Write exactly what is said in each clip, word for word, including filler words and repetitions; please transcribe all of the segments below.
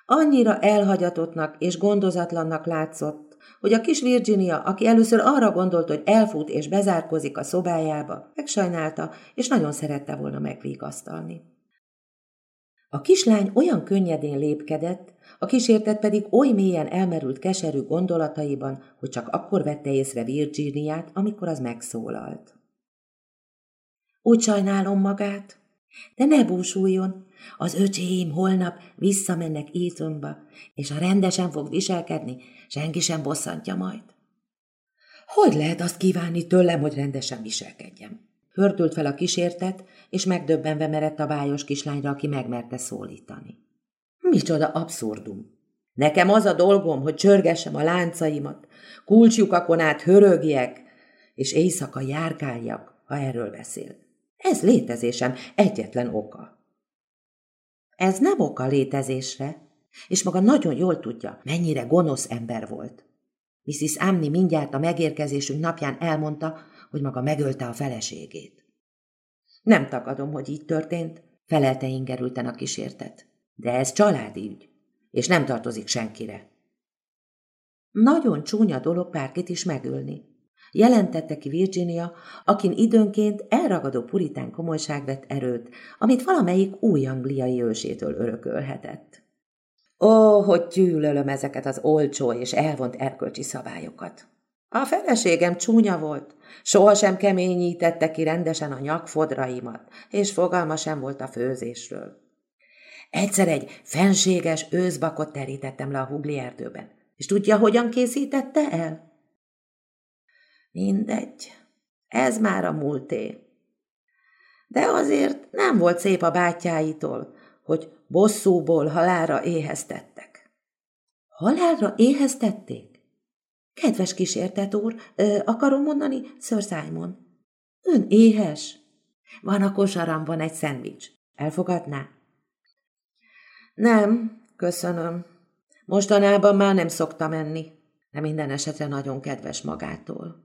Annyira elhagyatottnak és gondozatlannak látszott, hogy a kis Virginia, aki először arra gondolt, hogy elfut és bezárkozik a szobájába, megsajnálta, és nagyon szerette volna megvigasztalni. A kislány olyan könnyedén lépkedett, a kísértet pedig oly mélyen elmerült keserű gondolataiban, hogy csak akkor vette észre Virginiát, amikor az megszólalt. Úgy sajnálom magát, de ne búsuljon, az öcsém holnap visszamennek Etonba, és ha rendesen fog viselkedni, senki sem bosszantja majd. Hogy lehet azt kívánni tőlem, hogy rendesen viselkedjem? Hördült fel a kísértet, és megdöbbenve merett a bájos kislányra, aki megmerte szólítani. Micsoda abszurdum! Nekem az a dolgom, hogy csörgessem a láncaimat, kulcslyukakon át hörögjek, és éjszaka járkáljak, ha erről beszél. Ez létezésem egyetlen oka. Ez nem oka létezésre, és maga nagyon jól tudja, mennyire gonosz ember volt. missziz Amni mindjárt a megérkezésünk napján elmondta, hogy maga megölte a feleségét. Nem tagadom, hogy így történt, felelte ingerülten a kísértet. De ez családi ügy, és nem tartozik senkire. Nagyon csúnya dolog bárkit is megölni, jelentette ki Virginia, akin időnként elragadó puritán komolyság vett erőt, amit valamelyik új angliai ősétől örökölhetett. Ó, hogy gyűlölöm ezeket az olcsó és elvont erkölcsi szabályokat. A feleségem csúnya volt, sohasem keményítette ki rendesen a nyakfodraimat, és fogalma sem volt a főzésről. Egyszer egy fenséges őszbakot terítettem le a Hugli erdőben, és tudja, hogyan készítette el? Mindegy, ez már a múlté. De azért nem volt szép a bátyáitól, hogy bosszúból halálra éheztettek. Halálra éheztették? Kedves kísértet úr, ö, akarom mondani, Sir Simon. Ön éhes? Van a kosaramban egy szendvics. Elfogadná? Nem, köszönöm. Mostanában már nem szoktam enni, de minden esetre nagyon kedves magától.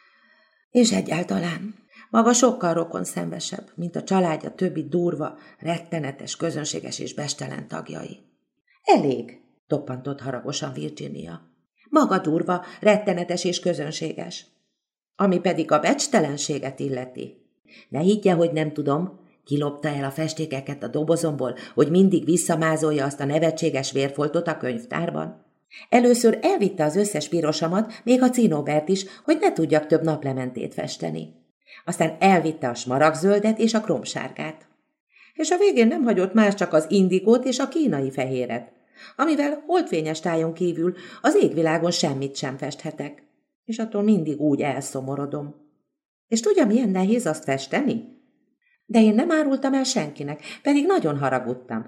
És egyáltalán maga sokkal rokonszenvesebb, mint a családja többi durva, rettenetes, közönséges és bestelen tagjai. Elég, toppantott haragosan Virginia. Maga durva, rettenetes és közönséges. Ami pedig a becstelenséget illeti. Ne higgye, hogy nem tudom, kilopta el a festékeket a dobozomból, hogy mindig visszamázolja azt a nevetséges vérfoltot a könyvtárban. Először elvitte az összes pirosamat, még a cinóbert is, hogy ne tudjak több naplementét festeni. Aztán elvitte a smaragdzöldet és a kromsárgát. És a végén nem hagyott más, csak az indigót és a kínai fehéret, amivel holdfényes tájon kívül az égvilágon semmit sem festhetek, és attól mindig úgy elszomorodom. És tudja, milyen nehéz azt festeni? De én nem árultam el senkinek, pedig nagyon haragudtam.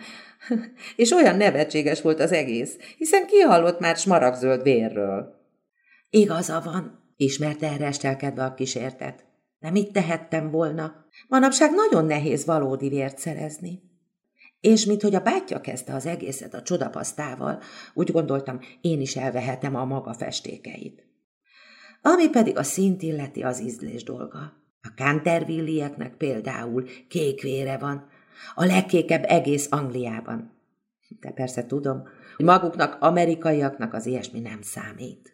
És olyan nevetséges volt az egész, hiszen ki hallott már smaragdzöld vérről? Igaza van, ismerte erre estelkedve a kísértet. De mit tehettem volna? Manapság nagyon nehéz valódi vért szerezni. És minthogy a bátyja kezdte az egészet a csodapasztával, úgy gondoltam, én is elvehetem a maga festékeit. Ami pedig a színt illeti, az ízlés dolga. A Cantervillieknek például kék vére van, a legkékebb egész Angliában. De persze tudom, hogy maguknak, amerikaiaknak az ilyesmi nem számít.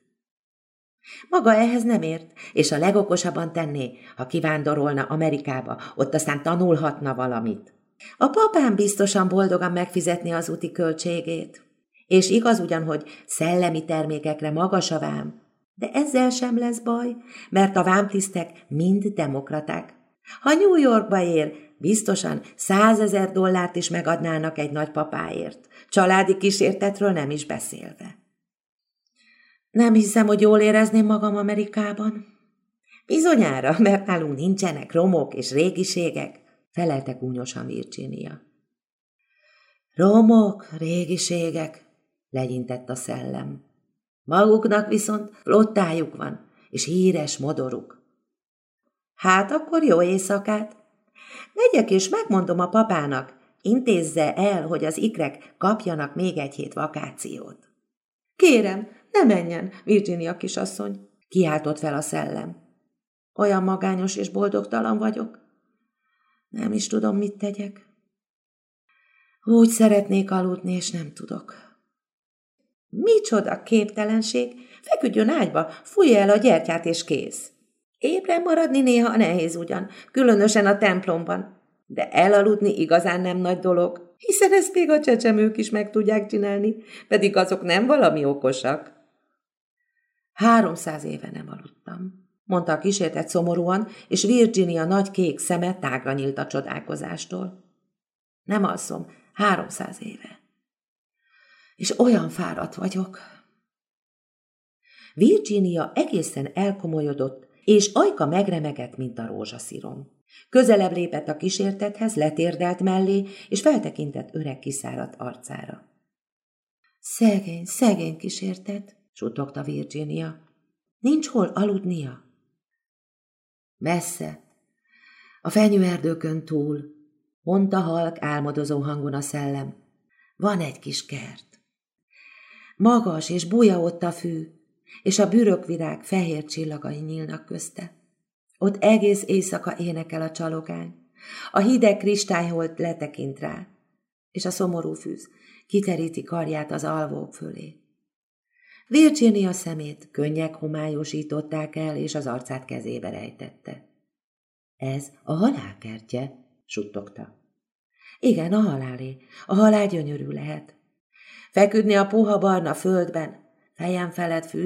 Maga ehhez nem ért, és a legokosabban tenné, ha kivándorolna Amerikába, ott aztán tanulhatna valamit. A papám biztosan boldogan megfizetni az úti költségét. És igaz ugyan, hogy szellemi termékekre magas a vám, de ezzel sem lesz baj, mert a vámtisztek mind demokraták. Ha New Yorkba ér, biztosan százezer dollárt is megadnának egy nagypapáért, családi kísértetről nem is beszélve. Nem hiszem, hogy jól érezném magam Amerikában. Bizonyára, mert nálunk nincsenek romok és régiségek, felelte gúnyosan Virginia. Romok, régiségek, legyintett a szellem. Maguknak viszont flottájuk van, és híres modoruk. Hát akkor jó éjszakát. Megyek és megmondom a papának, intézze el, hogy az ikrek kapjanak még egy hét vakációt. Kérem, ne menjen, Virginia kisasszony, kiáltott fel a szellem. Olyan magányos és boldogtalan vagyok. Nem is tudom, mit tegyek. Úgy szeretnék aludni, és nem tudok. Micsoda képtelenség! Feküdjön ágyba, fújja el a gyertyát és kész. Ébren maradni néha nehéz ugyan, különösen a templomban, de elaludni igazán nem nagy dolog, hiszen ezt még a csecsemők is meg tudják csinálni, pedig azok nem valami okosak. Háromszáz éve nem aludtam, mondta a kísértet szomorúan, és Virginia nagy kék szeme tágra nyílt a csodálkozástól. Nem alszom, háromszáz éve. És olyan fáradt vagyok. Virginia egészen elkomolyodott, és ajka megremegett, mint a rózsaszirom. Közelebb lépett a kísértethez, letérdelt mellé, és feltekintett öreg kiszáradt arcára. Szegény, szegény kísértet, suttogta Virginia. Nincs hol aludnia? Messze, a fenyőerdőkön túl, mondta halk álmodozó hangon a szellem. Van egy kis kert. Magas és buja ott a fű, és a bürökvirág fehér csillagai nyílnak közte. Ott egész éjszaka énekel a csalogány. A hideg kristályholt letekint rá, és a szomorú fűz kiteríti karját az alvók fölé. Virginia szemét könnyek homályosították el, és az arcát kezébe rejtette. Ez a halál kertje, suttogta. Igen, a halálé. A halál gyönyörű lehet. Feküdni a puha barna földben, fejem felett fű